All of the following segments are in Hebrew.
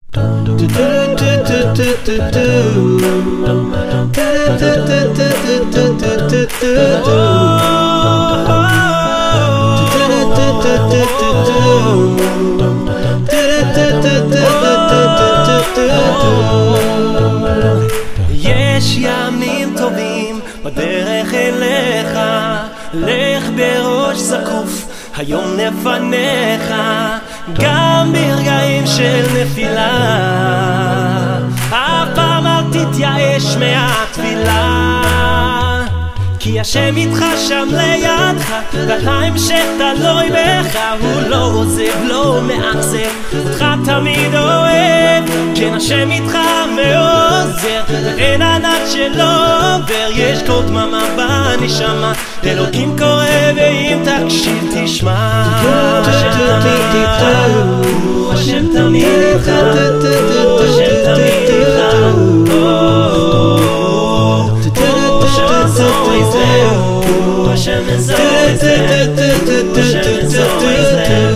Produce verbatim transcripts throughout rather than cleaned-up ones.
יש ימים טובים בדרך אליך, לך בראש זקוף, היום לפניך, גם ברגעים של נפילה, אף פעם אל תתייאש מהתפילה, כי השם איתך שם לידך, וההמשך תלוי בך, הוא לא עוזב, לא מאכזב, אותך תמיד אוהב, כן השם איתך ועוזר, ואין ענק שלא עובר, יש כל דממה בנשמה, אלוקים קורא ואם תקשיב תשמע, השם תמיד איתך, השם תמיד איתך, השם תמיד איתך, Hashem is always there, Hashem is always there.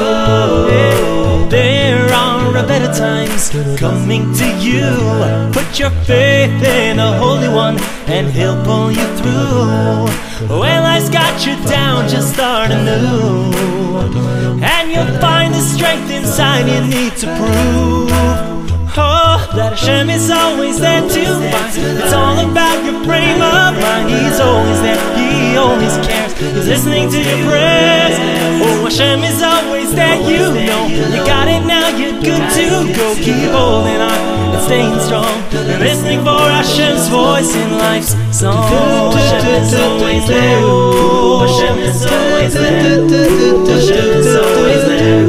There are better times coming to you. Put your faith in the Holy One and He'll pull you through. When life's got you down, just start anew, and you'll find the strength inside you need to prove. Oh, that Hashem is always there to find. It's all about your frame of mind. He's always there, He always cares. He's listening to your prayers. Oh, Hashem is always there, you know. You got it now, you're good to go. Keep holding on and staying strong, and listening for Hashem's voice in life's song. Hashem is always there. Oh, Hashem is always there. Hashem is always there.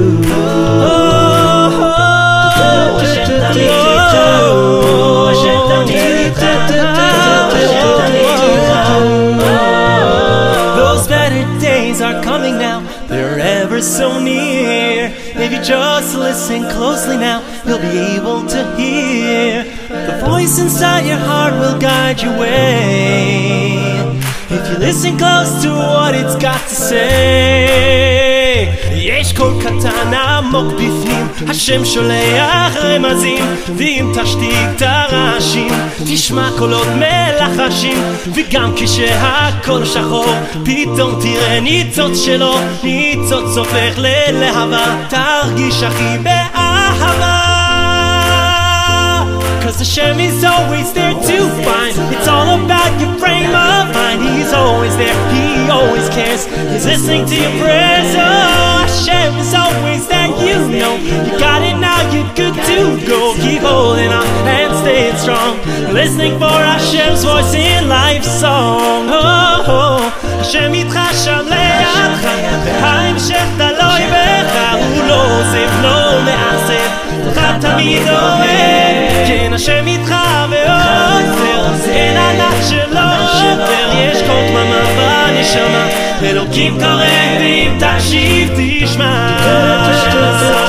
Those better days are coming now, they're ever so near. If you just listen closely now, you'll be able to hear the voice inside your heart will guide your way. If you listen close to what it's got to say. יש קול קטן עמוק בפנים, השם שולח רמזים, ואם תשתיק את הרעשים, תשמע קולות מלחשים, וגם כשהכל שחור, פתאום תראה ניצוץ שלו, ניצוץ הופך ללהבה, תרגיש הכי באהבה. Cause Hashem is always there to find. It's all about your frame of mind. He's always there, He always cares. He's listening to your prayers. Oh, Hashem is always there, you know. You got it now, you're good to go. Keep holding on and staying strong, listening for Hashem's voice in life's song. Oh, oh, Hashem איתך שם לידך, ההמשך תלוי בך, הוא לא עוזב, לא מאכזב, אותך תמיד אוהב, כן השם איתך ועוזר, אין ענק שלא עובר, יש כל דממה בנשמה, אלוקים קורא ואם תקשיב תשמע.